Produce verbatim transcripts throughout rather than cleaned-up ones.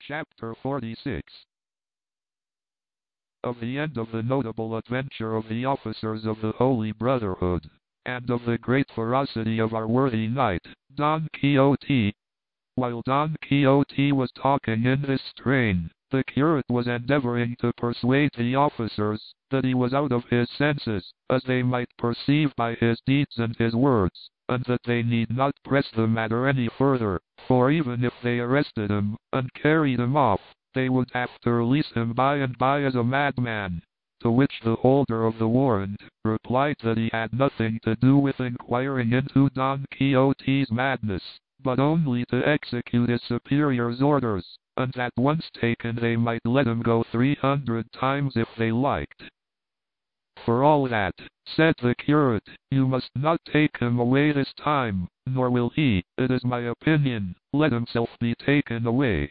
Chapter forty-six. Of the end of the notable adventure of the officers of the Holy Brotherhood, and of the great ferocity of our worthy knight, Don Quixote. While Don Quixote was talking in this strain, the curate was endeavoring to persuade the officers that he was out of his senses, as they might perceive by his deeds and his words, and that they need not press the matter any further, for even if they arrested him and carried him off, they would have to release him by and by as a madman. To which the holder of the warrant replied that he had nothing to do with inquiring into Don Quixote's madness, but only to execute his superior's orders, and that once taken they might let him go three hundred times if they liked. For all that, said the curate, you must not take him away this time, nor will he, it is my opinion, let himself be taken away.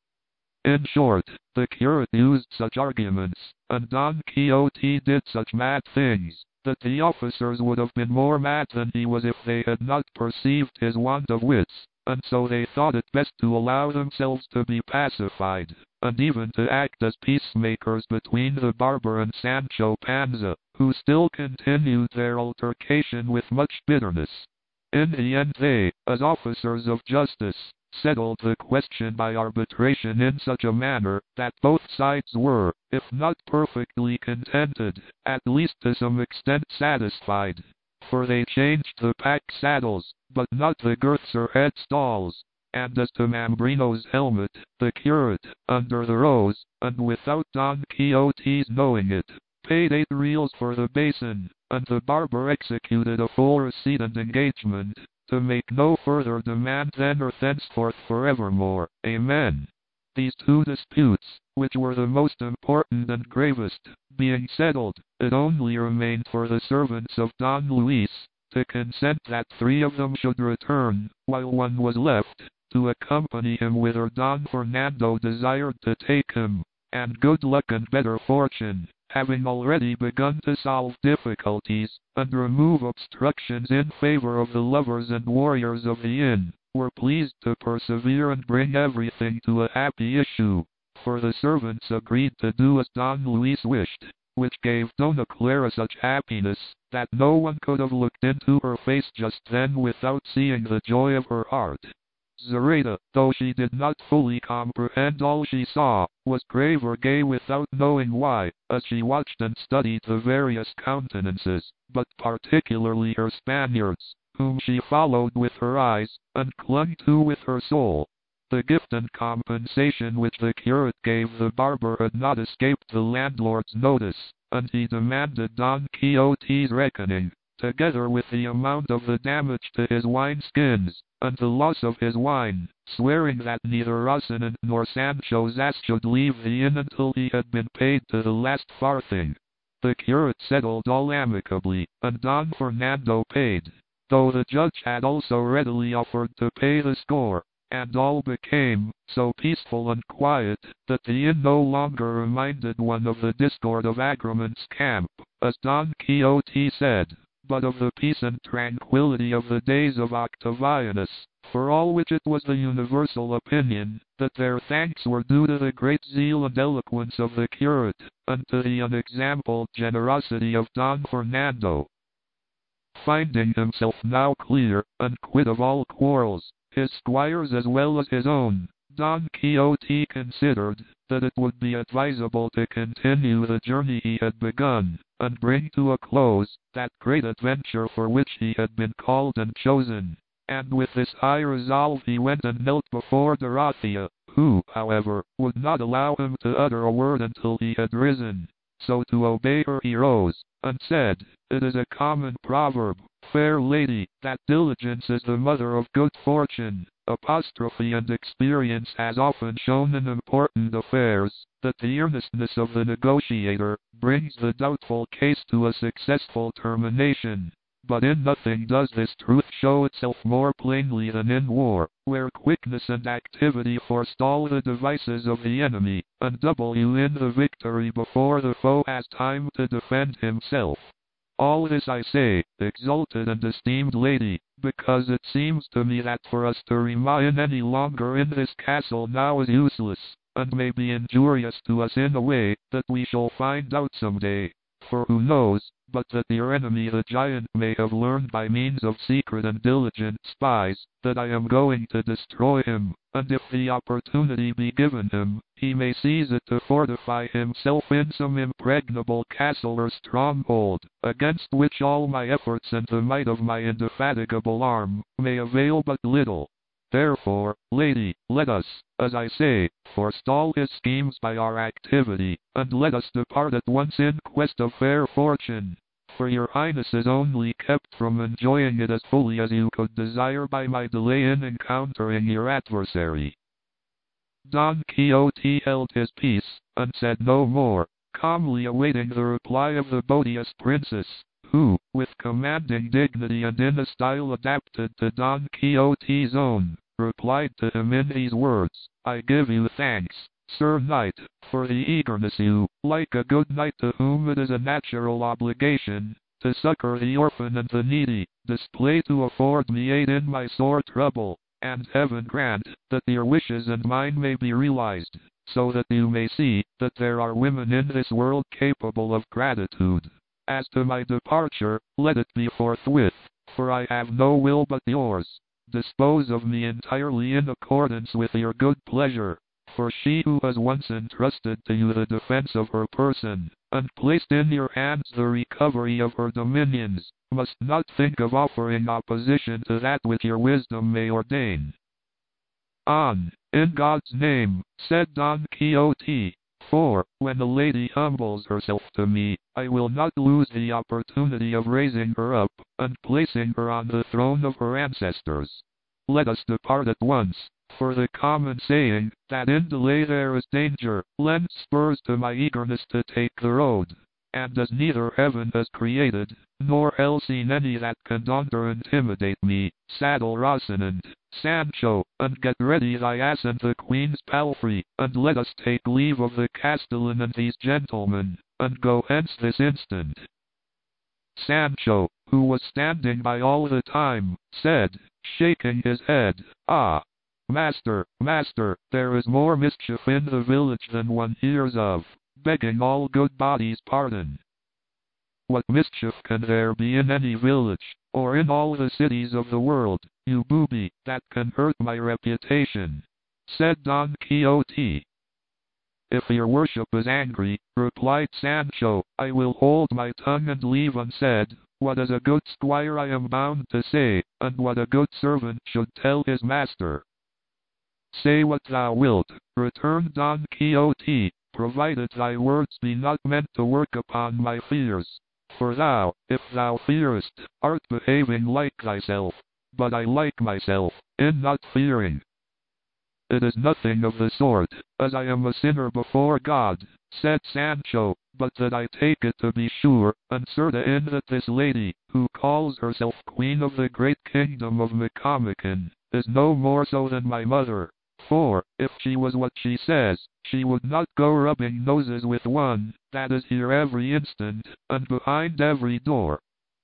In short, the curate used such arguments, and Don Quixote did such mad things, that the officers would have been more mad than he was if they had not perceived his want of wits, and so they thought it best to allow themselves to be pacified, and even to act as peacemakers between the barber and Sancho Panza, who still continued their altercation with much bitterness. In the end they, as officers of justice, settled the question by arbitration in such a manner that both sides were, if not perfectly contented, at least to some extent satisfied. For they changed the pack saddles, but not the girths or headstalls. And as to Mambrino's helmet, the curate, under the rose, and without Don Quixote's knowing it, paid eight reals for the basin, and the barber executed a full receipt and engagement, to make no further demand then or thenceforth forevermore. Amen. These two disputes, which were the most important and gravest, being settled, it only remained for the servants of Don Luis to consent that three of them should return, while one was left, to accompany him whither Don Fernando desired to take him, and good luck and better fortune, having already begun to solve difficulties, and remove obstructions in favor of the lovers and warriors of the inn, were pleased to persevere and bring everything to a happy issue, for the servants agreed to do as Don Luis wished, which gave Dona Clara such happiness, that no one could have looked into her face just then without seeing the joy of her heart. Zoraida, though she did not fully comprehend all she saw, was grave or gay without knowing why, as she watched and studied the various countenances, but particularly her Spaniards, whom she followed with her eyes, and clung to with her soul. The gift and compensation which the curate gave the barber had not escaped the landlord's notice, and he demanded Don Quixote's reckoning, together with the amount of the damage to his wine-skins, and the loss of his wine, swearing that neither Rocinante nor Sancho's ass should leave the inn until he had been paid to the last farthing. The curate settled all amicably, and Don Fernando paid, though the judge had also readily offered to pay the score, and all became so peaceful and quiet that the inn no longer reminded one of the discord of Agramante's camp, as Don Quixote said, but of the peace and tranquillity of the days of Octavianus, for all which it was the universal opinion that their thanks were due to the great zeal and eloquence of the curate, and to the unexampled generosity of Don Fernando. Finding himself now clear and quit of all quarrels, his squire's as well as his own, Don Quixote considered that it would be advisable to continue the journey he had begun, and bring to a close that great adventure for which he had been called and chosen. And with this high resolve he went and knelt before Dorothea, who, however, would not allow him to utter a word until he had risen. So to obey her he rose, and said, "It is a common proverb, fair lady, that diligence is the mother of good fortune. Apostrophe and experience has often shown in important affairs, that the earnestness of the negotiator brings the doubtful case to a successful termination. But in nothing does this truth show itself more plainly than in war, where quickness and activity forestall the devices of the enemy, and double you in the victory before the foe has time to defend himself. All this I say, exalted and esteemed lady, because it seems to me that for us to remain any longer in this castle now is useless, and may be injurious to us in a way that we shall find out some day. For who knows, but that your enemy the giant may have learned by means of secret and diligent spies, that I am going to destroy him, and if the opportunity be given him, he may seize it to fortify himself in some impregnable castle or stronghold, against which all my efforts and the might of my indefatigable arm may avail but little. Therefore, lady, let us, as I say, forestall his schemes by our activity, and let us depart at once in quest of fair fortune. For your highness is only kept from enjoying it as fully as you could desire by my delay in encountering your adversary. Don Quixote held his peace, and said no more, calmly awaiting the reply of the beauteous princess, who, with commanding dignity and in a style adapted to Don Quixote's own, replied to him in these words: I give you thanks, Sir Knight, for the eagerness you, like a good knight to whom it is a natural obligation, to succor the orphan and the needy, display to afford me aid in my sore trouble, and heaven grant that your wishes and mine may be realized, so that you may see that there are women in this world capable of gratitude. As to my departure, let it be forthwith, for I have no will but yours. Dispose of me entirely in accordance with your good pleasure, for she who has once entrusted to you the defense of her person, and placed in your hands the recovery of her dominions, must not think of offering opposition to that which your wisdom may ordain. On, in God's name, said Don Quixote, for, when the lady humbles herself to me, I will not lose the opportunity of raising her up, and placing her on the throne of her ancestors. Let us depart at once, for the common saying, that in delay there is danger, lends spurs to my eagerness to take the road. And as neither heaven has created, nor hell seen any that can daunt or intimidate me, saddle Rocinante, Sancho, and get ready thy ass and the queen's palfrey, and let us take leave of the castellan and these gentlemen, and go hence this instant. Sancho, who was standing by all the time, said, shaking his head, Ah, master, master, there is more mischief in the village than one hears of, begging all good bodies pardon. What mischief can there be in any village, or in all the cities of the world, you booby, that can hurt my reputation? Said Don Quixote. If your worship is angry, replied Sancho, I will hold my tongue and leave unsaid, what as a good squire I am bound to say, and what a good servant should tell his master. Say what thou wilt, returned Don Quixote, provided thy words be not meant to work upon my fears. For thou, if thou fearest, art behaving like thyself, but I like myself, in not fearing. It is nothing of the sort, as I am a sinner before God, said Sancho, but that I take it to be sure, and certain that this lady, who calls herself queen of the great kingdom of Micomicon, is no more so than my mother. For, if she was what she says, she would not go rubbing noses with one that is here every instant, and behind every door.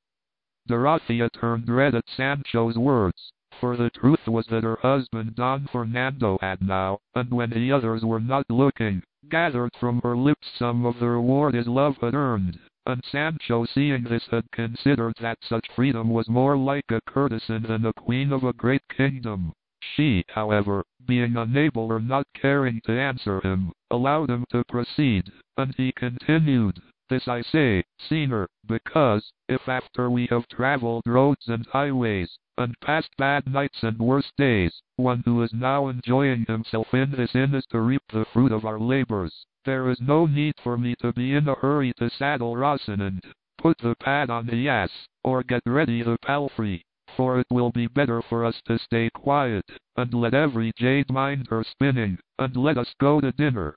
Dorothea turned red at Sancho's words, for the truth was that her husband Don Fernando had now, and when the others were not looking, gathered from her lips some of the reward his love had earned, and Sancho seeing this had considered that such freedom was more like a courtesan than a queen of a great kingdom. She, however, being unable or not caring to answer him, allowed him to proceed, and he continued, This I say, Senor, because, if after we have traveled roads and highways, and passed bad nights and worse days, one who is now enjoying himself in this inn is to reap the fruit of our labors, there is no need for me to be in a hurry to saddle Rocinante, put the pad on the ass, or get ready the palfrey. For it will be better for us to stay quiet, and let every jade mind her spinning, and let us go to dinner.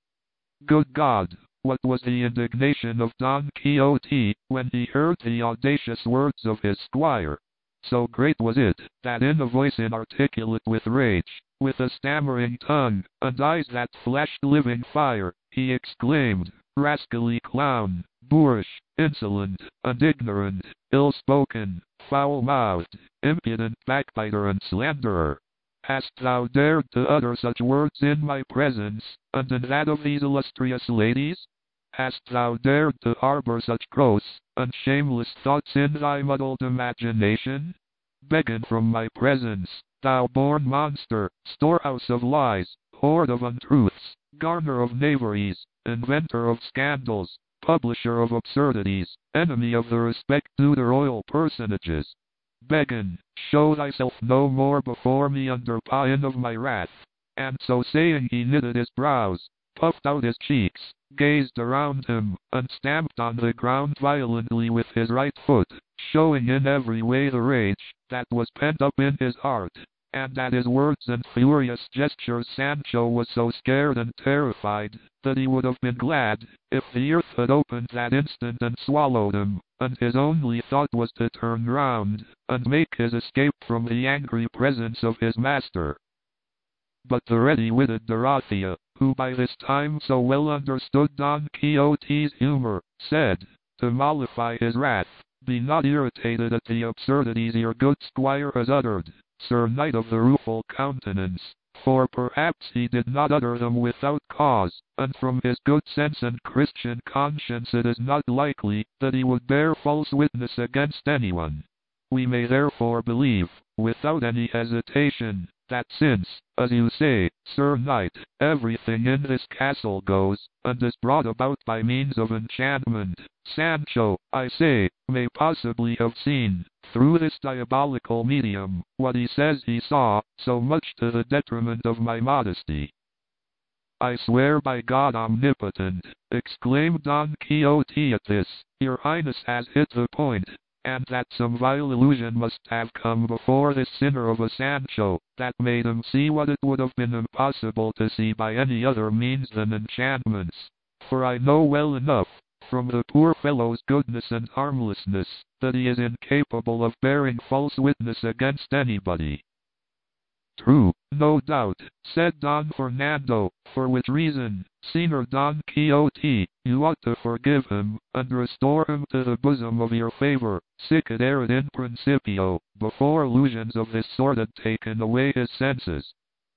Good God, what was the indignation of Don Quixote, when he heard the audacious words of his squire! So great was it, that in a voice inarticulate with rage, with a stammering tongue, and eyes that flashed living fire, he exclaimed, Rascally clown, boorish, insolent, and ignorant, ill-spoken, foul-mouthed, impudent backbiter and slanderer! hast thou dared to utter such words in my presence, and in that of these illustrious ladies? Hast thou dared to harbor such gross and shameless thoughts in thy muddled imagination? Begone from my presence, thou born monster, storehouse of lies, hoard of untruths, garner of knaveries, inventor of scandals, publisher of absurdities, enemy of the respect due to royal personages. Begone, show thyself no more before me under pain of my wrath. And so saying he knitted his brows, puffed out his cheeks, gazed around him, and stamped on the ground violently with his right foot, showing in every way the rage that was pent up in his heart. And at his words and furious gestures Sancho was so scared and terrified that he would have been glad if the earth had opened that instant and swallowed him, and his only thought was to turn round and make his escape from the angry presence of his master. But the ready-witted Dorothea, who by this time so well understood Don Quixote's humor, said, to mollify his wrath, "Be not irritated at the absurdities your good squire has uttered, Sir Knight of the Rueful Countenance, for perhaps he did not utter them without cause, and from his good sense and Christian conscience it is not likely that he would bear false witness against anyone. We may therefore believe, without any hesitation, that since, as you say, Sir Knight, everything in this castle goes, and is brought about by means of enchantment, Sancho, I say, may possibly have seen, through this diabolical medium, what he says he saw, so much to the detriment of my modesty." "I swear by God Omnipotent," exclaimed Don Quixote at this, "your Highness has hit the point, and that some vile illusion must have come before this sinner of a Sancho, that made him see what it would have been impossible to see by any other means than enchantments. For I know well enough, from the poor fellow's goodness and harmlessness, that he is incapable of bearing false witness against anybody." "True, no doubt," said Don Fernando, "for which reason, Señor Don Quixote, you ought to forgive him, and restore him to the bosom of your favor, sic et erat in principio, before illusions of this sort had taken away his senses."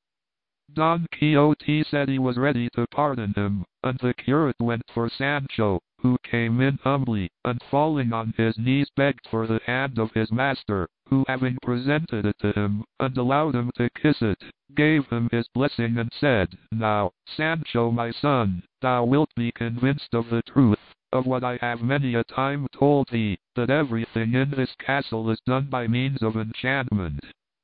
Don Quixote said he was ready to pardon him, and the curate went for Sancho, who came in humbly, and falling on his knees begged for the hand of his master, who having presented it to him, and allowed him to kiss it, gave him his blessing and said, "Now, Sancho my son, thou wilt be convinced of the truth of what I have many a time told thee, that everything in this castle is done by means of enchantment."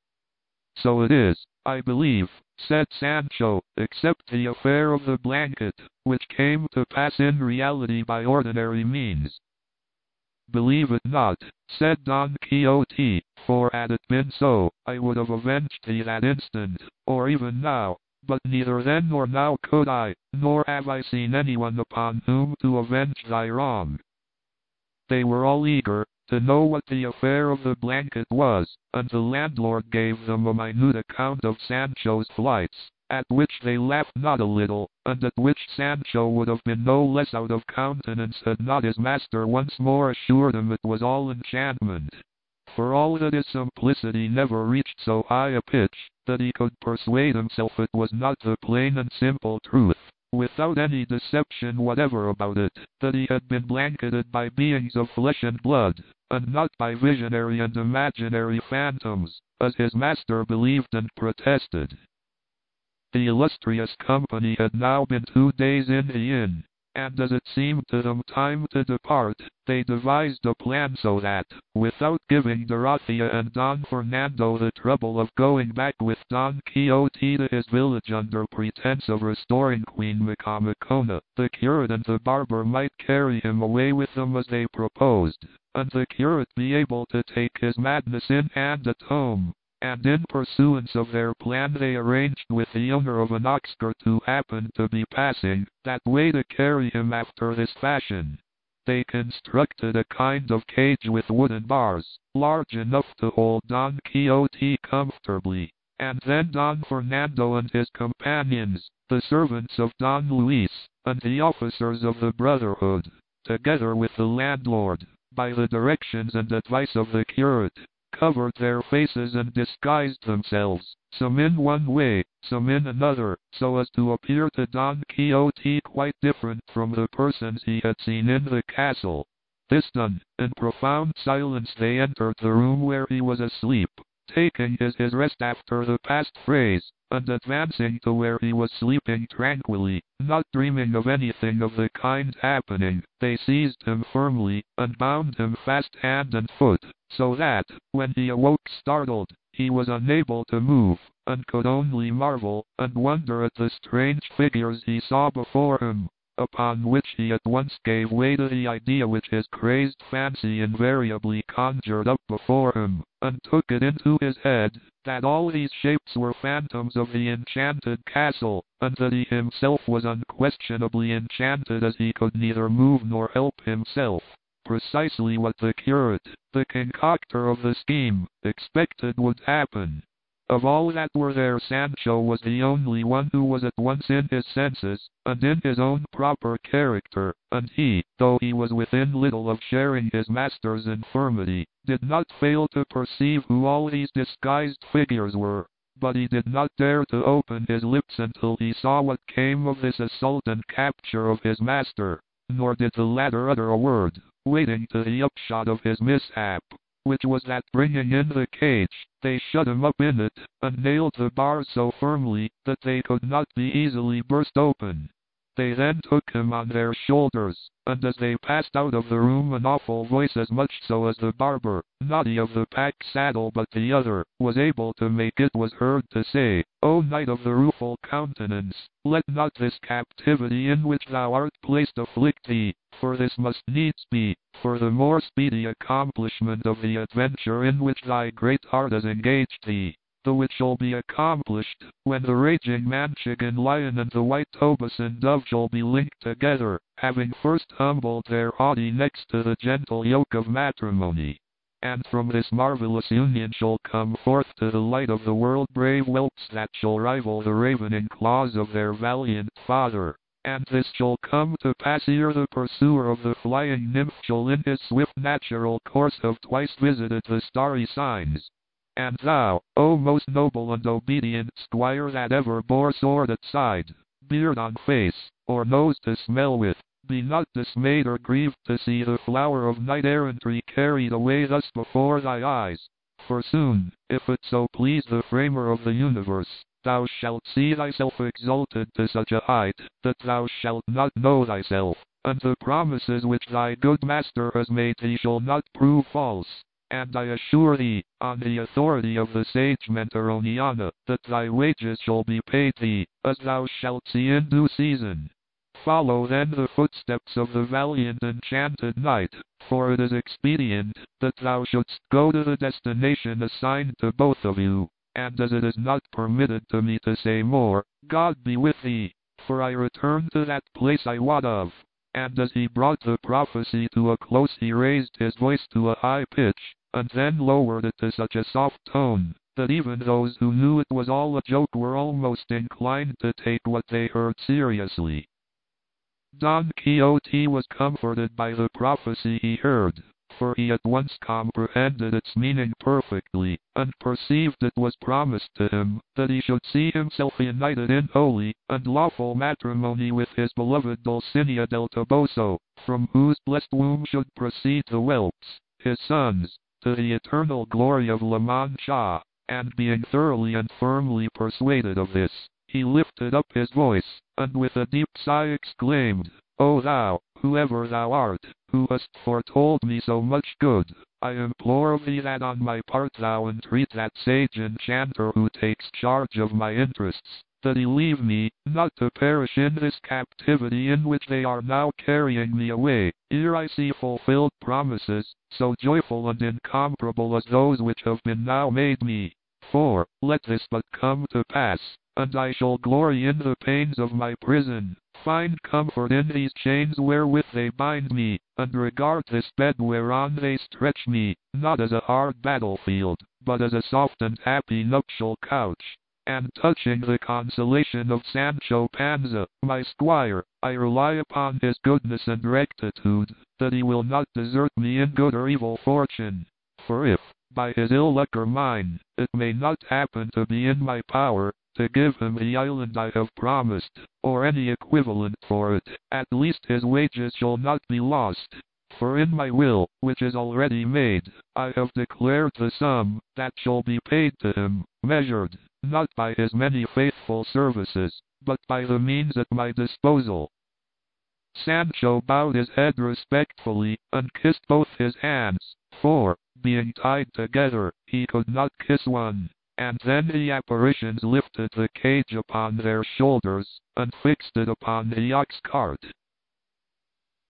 "So it is, I believe," said Sancho, "except the affair of the blanket, which came to pass in reality by ordinary means." "Believe it not," said Don Quixote, "for had it been so, I would have avenged thee that instant, or even now, but neither then nor now could I, nor have I seen anyone upon whom to avenge thy wrong." They were all eager to know what the affair of the blanket was, and the landlord gave them a minute account of Sancho's flights, at which they laughed not a little, and at which Sancho would have been no less out of countenance had not his master once more assured him it was all enchantment. For all that his simplicity never reached so high a pitch, that he could persuade himself it was not the plain and simple truth, without any deception whatever about it, that he had been blanketed by beings of flesh and blood, and not by visionary and imaginary phantoms, as his master believed and protested. The illustrious company had now been two days in the inn, and as it seemed to them time to depart, they devised a plan so that, without giving Dorothea and Don Fernando the trouble of going back with Don Quixote to his village under pretense of restoring Queen Micomicona, the curate and the barber might carry him away with them as they proposed, and the curate be able to take his madness in hand at home. And in pursuance of their plan they arranged with the owner of an ox cart who happened to be passing that way to carry him after this fashion. They constructed a kind of cage with wooden bars, large enough to hold Don Quixote comfortably, and then Don Fernando and his companions, the servants of Don Luis, and the officers of the Brotherhood, together with the landlord, by the directions and advice of the curate, covered their faces and disguised themselves, some in one way, some in another, so as to appear to Don Quixote quite different from the persons he had seen in the castle. This done, in profound silence they entered the room where he was asleep, taking his, his rest after the past phrase, and advancing to where he was sleeping tranquilly, not dreaming of anything of the kind happening, they seized him firmly, and bound him fast hand and foot, so that, when he awoke startled, he was unable to move, and could only marvel, and wonder at the strange figures he saw before him, upon which he at once gave way to the idea which his crazed fancy invariably conjured up before him, and took it into his head, that all these shapes were phantoms of the enchanted castle, and that he himself was unquestionably enchanted, as he could neither move nor help himself. Precisely what the curate, the concocter of the scheme, expected would happen. Of all that were there, Sancho was the only one who was at once in his senses, and in his own proper character, and he, though he was within little of sharing his master's infirmity, did not fail to perceive who all these disguised figures were. But he did not dare to open his lips until he saw what came of this assault and capture of his master, nor did the latter utter a word, waiting to the upshot of his mishap, which was that bringing in the cage, they shut him up in it, and nailed the bars so firmly that they could not be easily burst open. They then took him on their shoulders, and as they passed out of the room an awful voice, as much so as the barber, not he of the pack saddle but the other, was able to make it, was heard to say, "O Knight of the Rueful Countenance, let not this captivity in which thou art placed afflict thee, for this must needs be, for the more speedy accomplishment of the adventure in which thy great heart has engaged thee, the which shall be accomplished, when the raging Manchegan lion and the white Tobosan dove shall be linked together, having first humbled their haughty necks to the gentle yoke of matrimony. And from this marvelous union shall come forth to the light of the world brave whelps that shall rival the ravening claws of their valiant father. And this shall come to pass ere the pursuer of the flying nymph shall in his swift natural course have twice visited the starry signs. And thou, O most noble and obedient squire that ever bore sword at side, beard on face, or nose to smell with, be not dismayed or grieved to see the flower of knight-errantry carried away thus before thy eyes, for soon, if it so please the Framer of the universe, thou shalt see thyself exalted to such a height, that thou shalt not know thyself, and the promises which thy good master has made thee shall not prove false. And I assure thee, on the authority of the sage Mentoroniana, that thy wages shall be paid thee, as thou shalt see in due season. Follow then the footsteps of the valiant enchanted knight, for it is expedient that thou shouldst go to the destination assigned to both of you, and as it is not permitted to me to say more, God be with thee, for I return to that place I wot of." And as he brought the prophecy to a close he raised his voice to a high pitch, and then lowered it to such a soft tone, that even those who knew it was all a joke were almost inclined to take what they heard seriously. Don Quixote was comforted by the prophecy he heard, for he at once comprehended its meaning perfectly, and perceived it was promised to him, that he should see himself united in holy and lawful matrimony with his beloved Dulcinea del Toboso, from whose blessed womb should proceed the whelps, his sons, to the eternal glory of La Mancha. And being thoroughly and firmly persuaded of this, he lifted up his voice, and with a deep sigh exclaimed, "O thou, whoever thou art, who hast foretold me so much good, I implore of thee that on my part thou entreat that sage enchanter who takes charge of my interests, that he leave me, not to perish in this captivity in which they are now carrying me away, ere I see fulfilled promises, so joyful and incomparable as those which have been now made me. For, let this but come to pass, and I shall glory in the pains of my prison, find comfort in these chains wherewith they bind me, and regard this bed whereon they stretch me, not as a hard battlefield, but as a soft and happy nuptial couch. And touching the consolation of Sancho Panza, my squire, I rely upon his goodness and rectitude, that he will not desert me in good or evil fortune. For if, by his ill luck or mine, it may not happen to be in my power to give him the island I have promised, or any equivalent for it. At least his wages shall not be lost. For in my will, which is already made, I have declared the sum that shall be paid to him, measured, not by his many faithful services, but by the means at my disposal. Sancho bowed his head respectfully, and kissed both his hands, for, being tied together, he could not kiss one. And then the apparitions lifted the cage upon their shoulders, and fixed it upon the ox cart.